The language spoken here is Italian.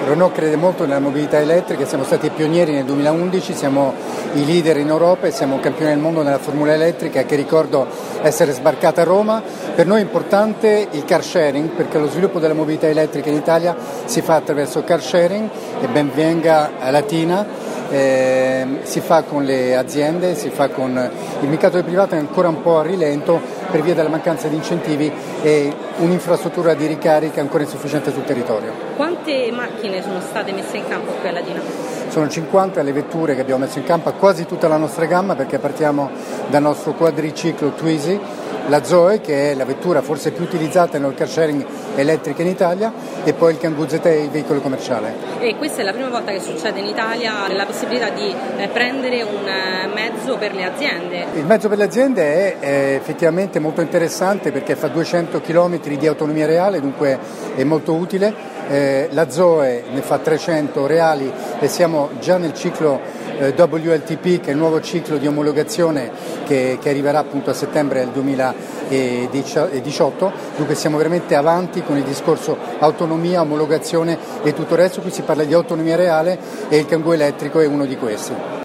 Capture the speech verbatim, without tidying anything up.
Renault crede molto nella mobilità elettrica, siamo stati i pionieri nel duemilaundici, siamo i leader in Europa e siamo campioni del mondo nella Formula elettrica, che ricordo essere sbarcata a Roma. Per noi è importante il car sharing, perché lo sviluppo della mobilità elettrica in Italia si fa attraverso car sharing, e ben venga a Latina. Eh, si fa con le aziende, si fa con il mercato del privato, è ancora un po' a rilento per via della mancanza di incentivi e un'infrastruttura di ricarica ancora insufficiente sul territorio. Quante macchine sono state messe in campo qui a Latina? Sono cinquanta le vetture che abbiamo messo in campo, quasi tutta la nostra gamma, perché partiamo dal nostro quadriciclo Twizy, la Zoe, che è la vettura forse più utilizzata nel car sharing elettrica in Italia, e poi il Kangoo Z T, il veicolo commerciale. E questa è la prima volta che succede in Italia la possibilità di eh, prendere un eh, mezzo per le aziende. Il mezzo per le aziende è, è effettivamente molto interessante, perché fa duecento chilometri di autonomia reale, dunque è molto utile. Eh, la Zoe ne fa trecento reali e siamo già nel ciclo eh, W L T P, che è il nuovo ciclo di omologazione che, che arriverà appunto a settembre del duemiladiciotto, dunque siamo veramente avanti con il discorso autonomia, omologazione e tutto il resto. Qui si parla di autonomia reale e il Kangoo elettrico è uno di questi.